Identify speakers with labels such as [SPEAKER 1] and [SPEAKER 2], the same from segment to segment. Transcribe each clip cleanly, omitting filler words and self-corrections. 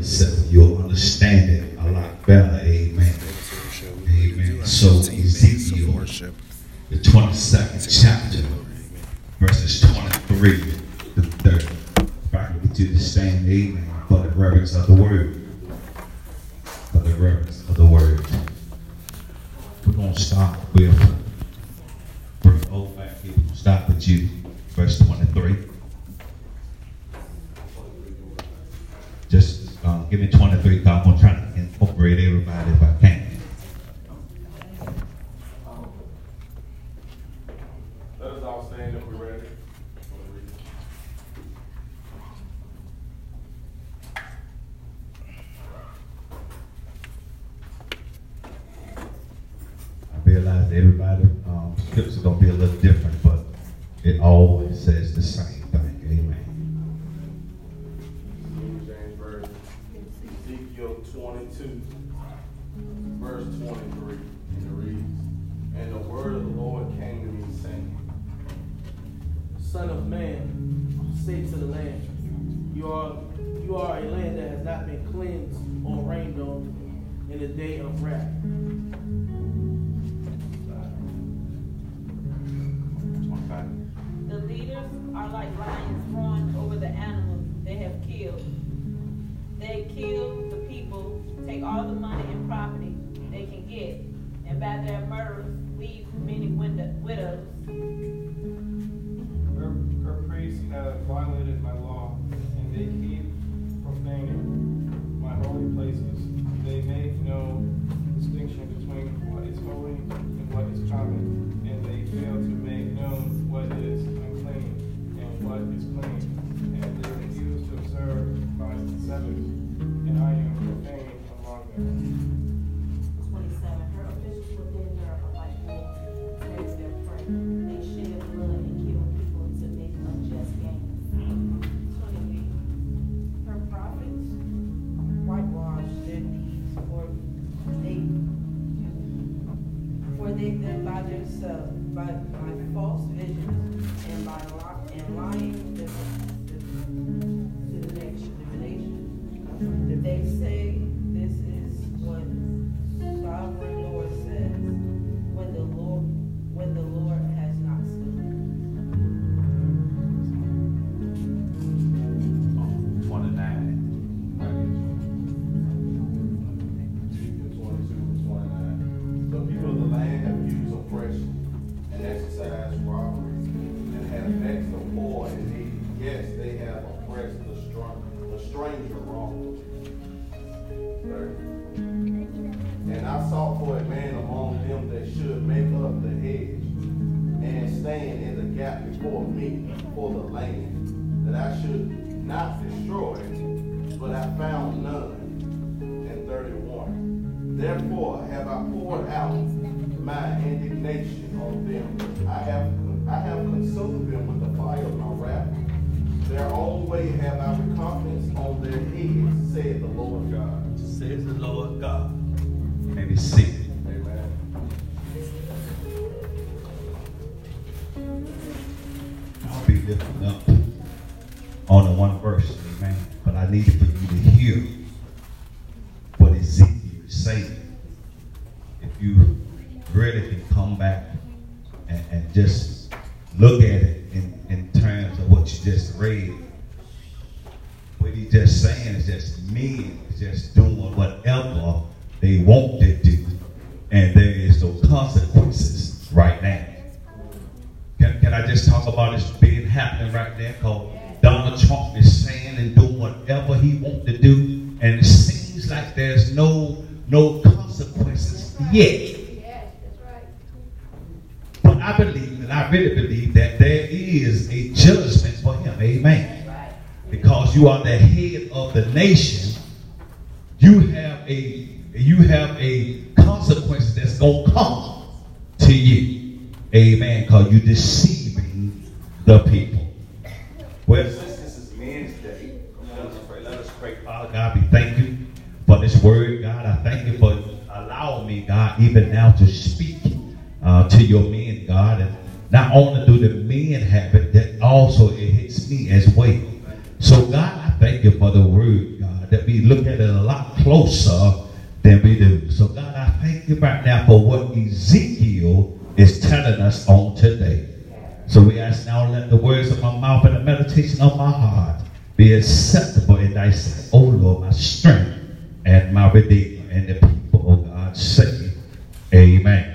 [SPEAKER 1] yourself, you'll understand it a lot better. Amen. Amen. So Ezekiel, the 22nd chapter, verses 23 to 30. If I can get you to stand, amen, for the reverence of the word. For the reverence of the word. We're going to start with verse 0 back here. We're going to start with you, verse 23. Just give me 23, because I'm going to try to incorporate everybody if I can.
[SPEAKER 2] Let us all stand if we're ready.
[SPEAKER 1] I realize that everybody's scripts are going to be a little different, but it always says the same thing. Amen.
[SPEAKER 2] King James Version, Ezekiel 22, verse 23, and it reads, "And the word of the Lord came to me, saying,
[SPEAKER 3] Son of man, say to the land, you are a land that has not been cleansed or rained on in the day of wrath.
[SPEAKER 4] The leaders are like lions roaring over the animals they have killed. They kill the people, take all the money and property they can get, and by their murders leave many widows.
[SPEAKER 5] Her priests have violated my law, and they keep profaning my holy places. They make no distinction between what is holy and what is common, and they fail to make known what is unclean and what is clean, and they refuse to observe my Sabbaths, and I am profane among them."
[SPEAKER 4] 27. Her officials within her are like wolves, tears their prey. They shed blood and kill people to make unjust gain. 28.
[SPEAKER 6] Her prophets whitewash their deeds, for they by themselves, by false visions, and by lying divination. They say, "This is what sovereign Lord says," when the Lord has not spoken.
[SPEAKER 1] 29.
[SPEAKER 2] Ezekiel 22 and 29. "The people of the land have used oppression and exercised robbery, and have vexed the poor and needy. Yes, they have oppressed the stranger wrongfully." 30. "And I sought for a man among them that should make up the hedge, and stand in the gap before me for the land, that I should not destroy it, but I found none." And 31. "Therefore have I poured out my indignation on them. I have consumed them with the fire of my wrath. Their own way have I recompensed on their heads, said the Lord God."
[SPEAKER 1] Says the Lord God. And be seated.
[SPEAKER 2] Amen.
[SPEAKER 1] I'll be lifting up on the one verse, amen. But I need for you to hear what Ezekiel is saying. If you really can come back and just look at it in terms of what you just read, what he's just saying is just men just doing whatever they want to do, and there is no consequences right now. Can I just talk about this being happening right there? Because Donald Trump is saying and doing whatever he wants to do, and it seems like there's no consequences yet. But I believe, and I really believe, that there is a judgment for him. Amen. Because you are the head of the nation, you have a consequence that's going to come to you. Amen. Because you're deceiving the people. Well, since this is Men's Day, let us pray. Father God, we thank you for this word, God. I thank you for allowing me, God, even now to speak to your men, God. And not only do the men have it, that also it hits me as well. So, God, I thank you for the word, God. that we look at it a lot closer than we do. So God, I thank you right now for what Ezekiel is telling us on today. So we ask now, let the words of my mouth and the meditation of my heart be acceptable in thy sight. Oh Lord, my strength and my redeemer. And the people, oh God, say, amen.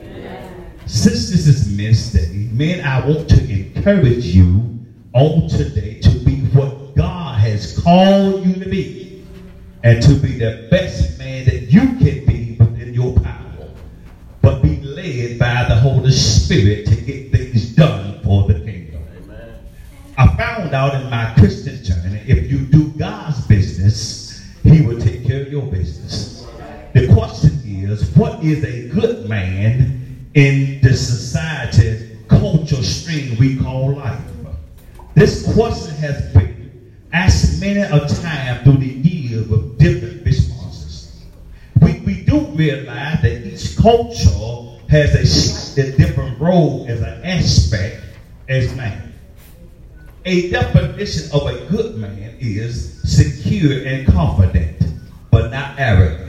[SPEAKER 1] Since this is Men's Day, men, I want to encourage you on today to be what God has called you to be, and to be the best man that you can be within your power, but be led by the Holy Spirit to get things done for the kingdom. Amen. I found out in my Christian journey, if you do God's business, he will take care of your business. The question is, what is a good man in the society culture stream we call life? This question has been asked many a time through the years with different responses. We do realize that each culture has a slightly different role as an aspect as man. A definition of a good man is secure and confident, but not arrogant.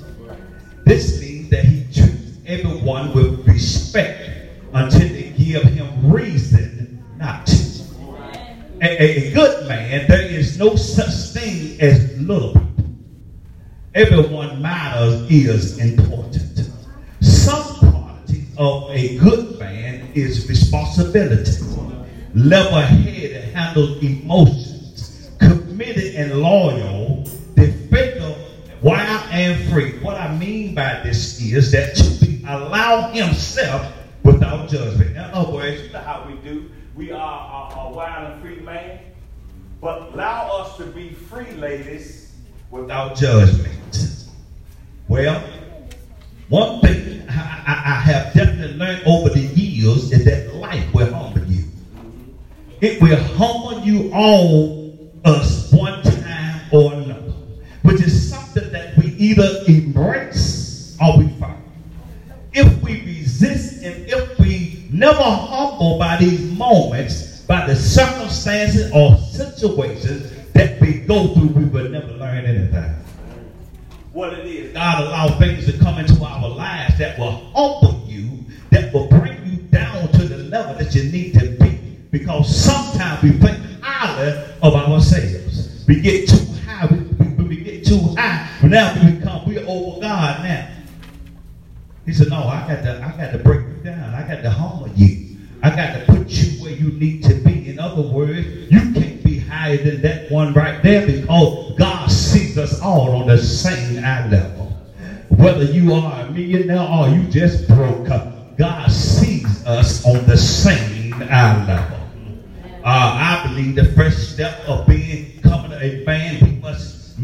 [SPEAKER 1] This means that he treats everyone with respect until they give him reason not to. A good man, there is no such thing as little people. Everyone matters is important. Some qualities of a good man is responsibility, level-headed, handles emotions, committed and loyal, defender, wild and free. What I mean by this is that to allow himself without judgment. In other words, you know how we do. We are a wild and free man, but allow us to be free, ladies, without judgment. Well, one thing I have definitely learned over the years is that life will humble you. It will humble you on us one time or another, which is something that we either embrace or we fight. If we resist and if we never humble by these moments, by the circumstances or situations that we go through, we will never learn anything. What it is, God allows things to come into our lives that will humble you, that will bring you down to the level that you need to be. Because sometimes we think highly of ourselves. We get too high. We get too high. Now we're over God now. He said, no, I got to break you down. I got to humble you. I got to put you where you need to be. In other words, you can't be higher than that one right there, because God sees us all on the same eye level. Whether you are a millionaire or you just broke up, God sees us on the same eye level. I believe the first step of becoming a man, we must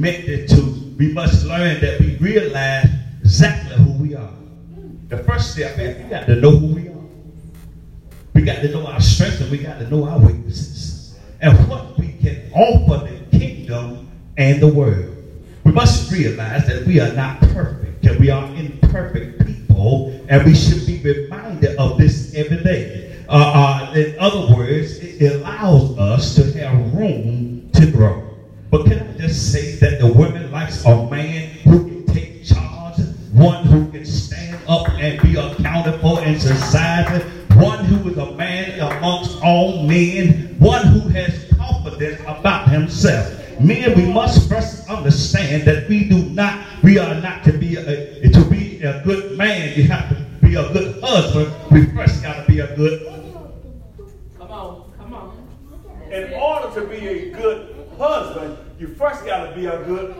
[SPEAKER 1] learn that we realize exactly who we are. The first step is we got to know who we are. We got to know our strengths and we got to know our weaknesses and what we can offer the kingdom and the world. We must realize that we are not perfect, and we are imperfect people, and we should be reminded of this every day. In other words, it allows us to have room to grow. But can I just say that the woman likes a man who can take charge, one who can stand up and be accounted for in society, one who is a man amongst all men, one who has confidence about himself. Men, we must first understand that we are not to be a good man. You have to be a good husband. We first got to be a good.
[SPEAKER 3] Come on.
[SPEAKER 1] In order to be a good husband, you first got to be a good.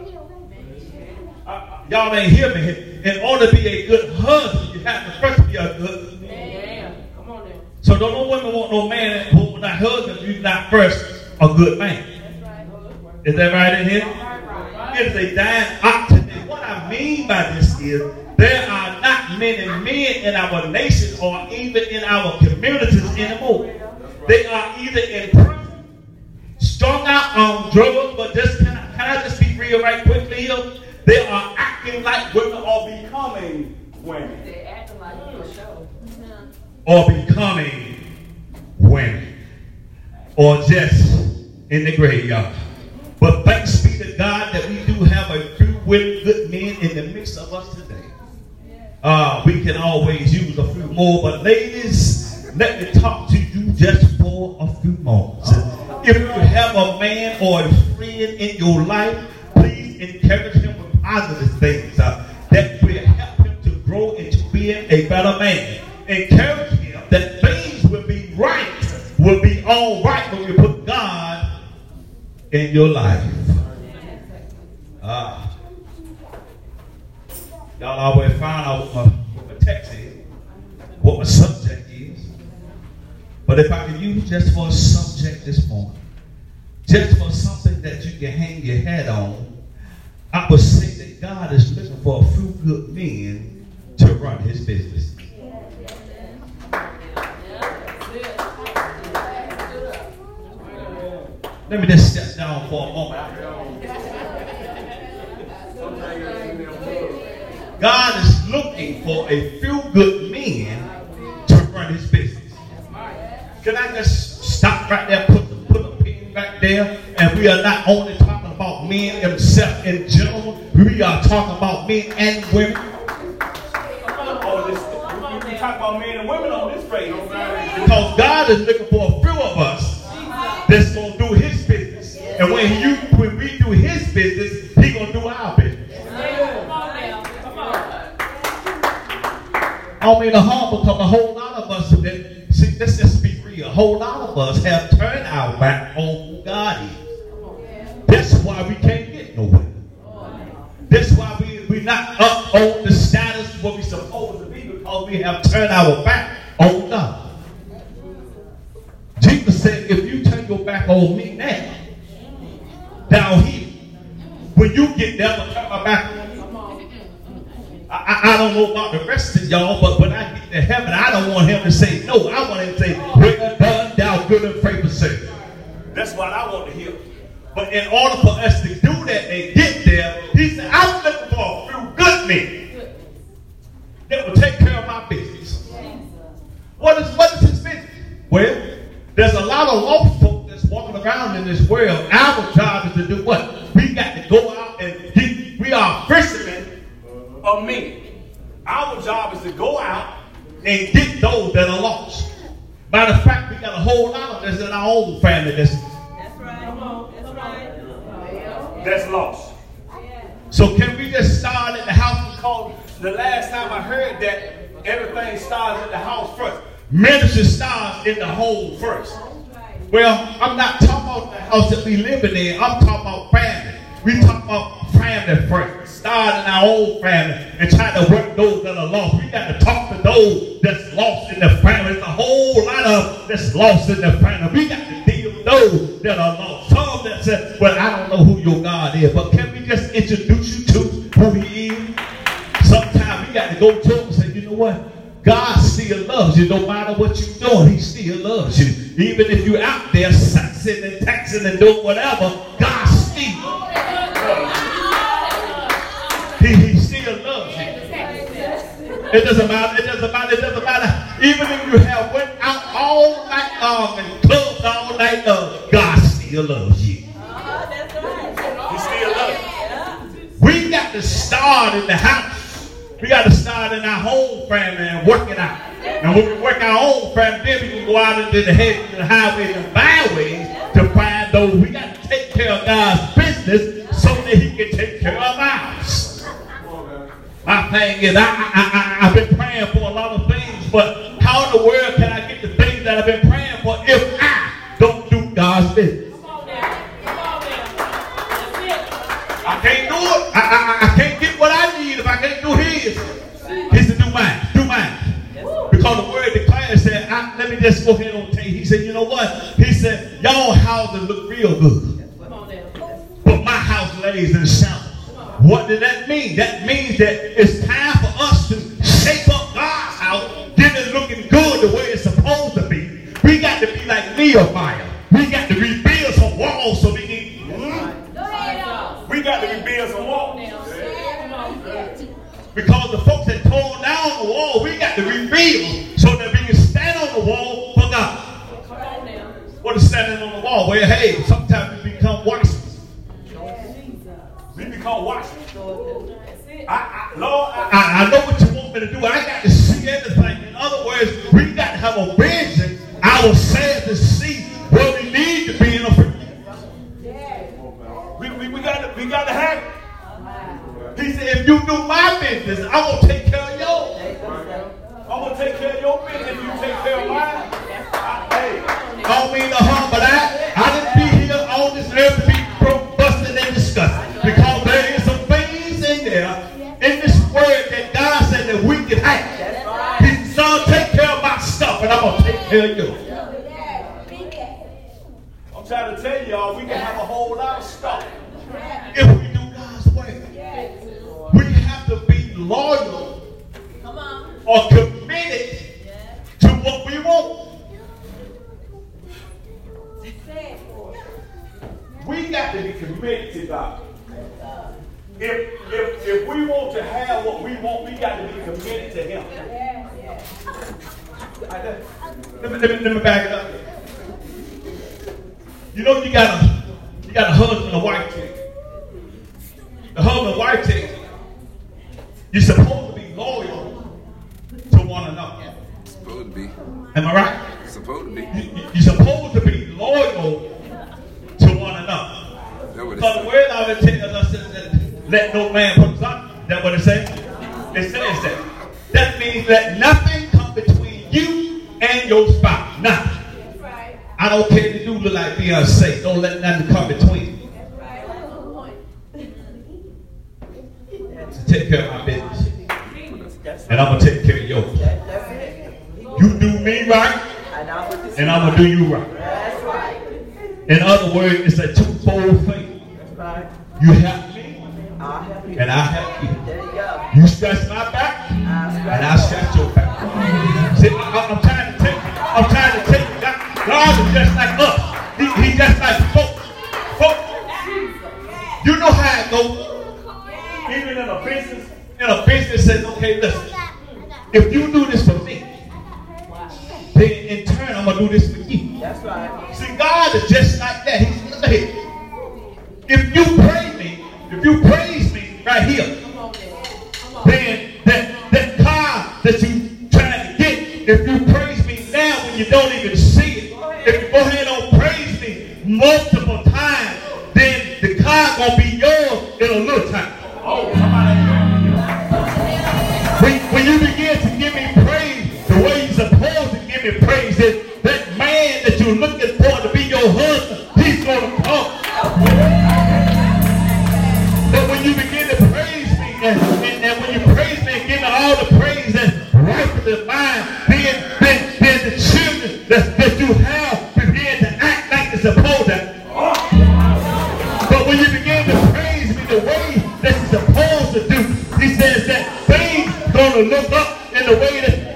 [SPEAKER 1] Y'all ain't hear me. In order to be a good husband, you have to first be a good.
[SPEAKER 3] Yeah. Come on now.
[SPEAKER 1] So don't no women want no man who will not husband if you're not first a good man. Is that right in here? It is a dying ox today. What I mean by this is there are not many men in our nation or even in our communities anymore. They are either in prison, strung out on drugs, but just can I just be real right quickly here? They are acting like women or becoming women.
[SPEAKER 4] They acting like for sure.
[SPEAKER 1] Or becoming women. Or just in the graveyard. But thanks be to God that we do have a few good men in the midst of us today. We can always use a few more, but ladies, let me talk to you just for a few moments. If you have a man or a friend in your life, please encourage him with positive things that will help him to grow into being a better man. Encourage him that things will be right, will be all right when you put God in your life. Y'all always find out what my text is, what my subject is. But if I can use just for a subject this morning, just for something that you can hang your head on, I would say that God is looking for a few good men to run his business. Let me just step down for a moment. God is looking for a few good men to run his business. Can I just stop right there, put a pin right there? And we are not only talking about men themselves in general, we are talking about men and women. We talk about men and women on this page. Because God is looking for a few of us that's going to do his business. And when we do his business, he's going to do our business. I mean the harm, because a whole lot of us, see, let's just be real, a whole lot of us have turned our back on who God is. That's why we can't get nowhere. That's why we're not up on the status where we're supposed to be, because we have turned our back on God. Jesus said, if you turn your back on me now, down here, when you get there, I'm turn my back on you. I don't know about the rest of y'all, but when I get to heaven, I don't want him to say no. I want him to say, well done, thou good and faithful servant. That's what I want to hear. But in order for us to do that and get there, he said, I'm looking for a few good men that will take care of my business. What is his business? Well, there's a lot of lost folk that's walking around in this world. Our job is to do what? We got to go out and we are fishermen of men. Our job is to go out and get those that are lost. Matter of fact, we got a whole lot of this in our own family that's lost. So can we just start at the house? Because the last time I heard that, everything starts at the house first. Ministry starts in the home first. Well, I'm not talking about the house that we living in. I'm talking about family. We talk about family first. Start in our own family and try to work those that are lost. We got to talk to those that's lost in the family. There's a whole lot of that's lost in the family. We got to deal with those that are lost. Some that say, well, I don't know who your God is, but can we just introduce you to who he is? Sometimes we got to go to him and say, you know what? God still loves you no matter what you're doing. He still loves you. Even if you're out there sexing and texting and doing whatever, God still loves you. He still loves you. It doesn't matter. Even if you have went out all night long and clubbed all night long, God still loves you. He still loves you. We got to start in the house. We got to start in our home family and work it out. And when we work our own family, then we can go out into the hedges and highways and byways to find those. We got to take care of God's business so that he can take care of ours. My thing is, I've been praying for a lot of things, but how in the world can I get the things that I've been praying for if I don't do God's business? I can't do it. I can't get what I need if I can't do his. He said, do mine. Because the word declares that, let me just go ahead and tell you, he said, you know what? He said, y'all houses look real good, but my house lays in shambles. What did that mean? That means that it's time for us to shape up God's house, get it looking good the way it's supposed to be. We got to be like Nehemiah. We got to rebuild some walls so we can. We got to rebuild some walls. Because the folks that tore down the wall, we got to rebuild so that we can stand on the wall for God. What is standing on the wall? Well, hey, sometimes we become watchmen. called watching.
[SPEAKER 4] That's it.
[SPEAKER 1] Lord, I know what you want me to do. I got to see everything. In other words, we got to have a vision. I was sad to see where we need to be in a future. We got to have it. He said, if you do my business, I'm going to take care of yours. I'm going to take care of your business if you take care of mine. I don't mean no harm, but I didn't be here on this earth to be broke, busted, and disgusted. Because there is some things in there, in this word that God said that we can have. He said, son, take care of my stuff, and I'm going to take care of yours. I'm trying to tell y'all, we can have a whole lot of stuff if we do God's way. We have to be loyal or committed to what we want. We got to be committed to God. If we want to have what we want, we got to be committed to Him. Let me back it up. You know, you got a husband and a wife team. The husband and wife team, you're supposed to be loyal to one another.
[SPEAKER 7] Supposed to be.
[SPEAKER 1] Am I right?
[SPEAKER 7] Supposed to be.
[SPEAKER 1] You're supposed to be loyal to one another. So the word of it tells us that let no man put us up. That's what it says. It says that. That means that nothing come between you and your spouse. Nothing. I don't care if you do look like Beyonce. Don't let nothing come between you. So take care of my business. And I'm going to take care of yours. You do me right, and I'm going to do you right. In other words, it's a twofold thing. You help me, and I help you. You scratch my back, and I scratch your back. See, I'm trying to take you. God is just like us. He's just like folks. You know how it goes. Even in a business says, okay, listen. If you do this for me, then in turn I'm gonna do this for you. That's right. See, God is just like that. He's like, if you praise me right here, then that car that you trying to get, if you praise me now when you don't even see it, if you go ahead and praise me multiple times, then the car gonna be yours in a little time. Oh, when you begin to give me praise the way you're supposed to give me praise, that man that you're looking for to be your husband, he's gonna come. But when you begin to praise me, and when you praise me and give me all the praise that's rightfully mine, then the children that you have begin to act like they're supposed to. But when you begin to praise me the way that you're supposed to do, he says that things gonna look up in the way that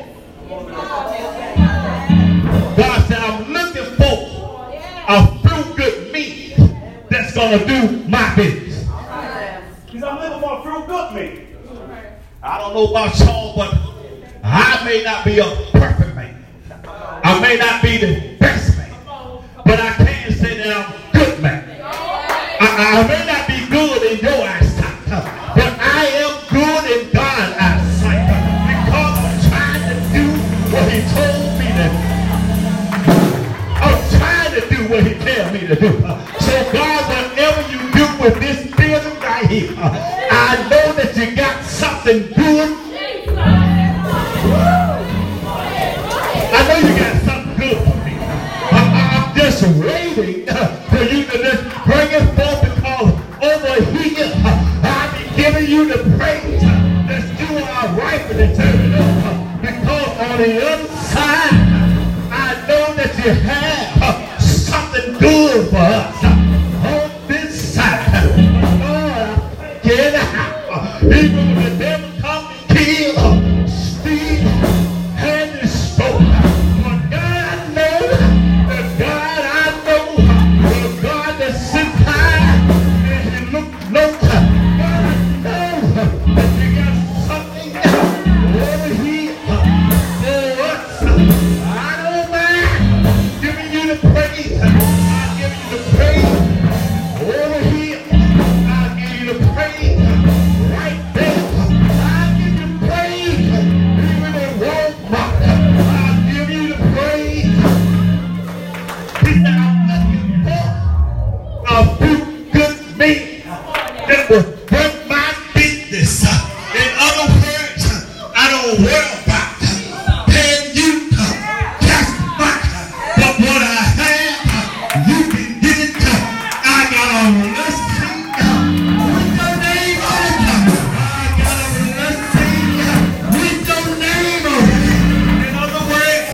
[SPEAKER 1] God said, I'm looking for a few good meat that's gonna do my business. He said, I'm looking for a few good meat. I don't know about y'all, but I may not be a perfect man. I may not be the best man, but I can say that I'm a good man. I may not be good in your eyesight, but I am good in God's eyesight because I'm trying to do what He told me to do. I'm trying to do what He tells me to do. So God, whatever you do with this building right here, I know that you got something good. I know you got something good for me. I'm just waiting for you to just bring it forth, because over here I've been giving you the praise that you are rightfully turning over. Because on the other side, I know that you have something good for us. On this side, Lord, get out. Even when the devil comes and kills, steal, and destroy. But God, I know the God that sits high and He looks low. God, I know that you got something over here for us. I don't mind giving you the praise. I'll give you the praise over here. I'll give you the praise our world